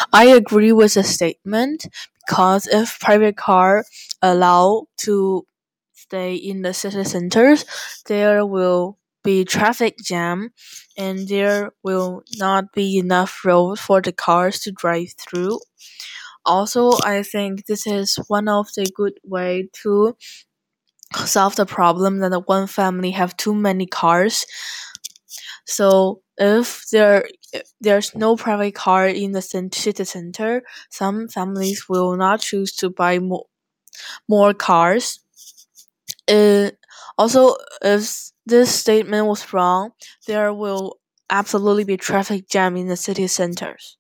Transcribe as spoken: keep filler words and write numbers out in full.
I agree with the statement because if private car allow to stay in the city centers, there will be traffic jam and there will not be enough road for the cars to drive through. Also, I think this is one of the good way to solve the problem that the one family have too many cars. So if there if there's no private car in the city center, some families will not choose to buy more more cars. Uh, Also, if this statement was wrong, there will absolutely be traffic jam in the city centers.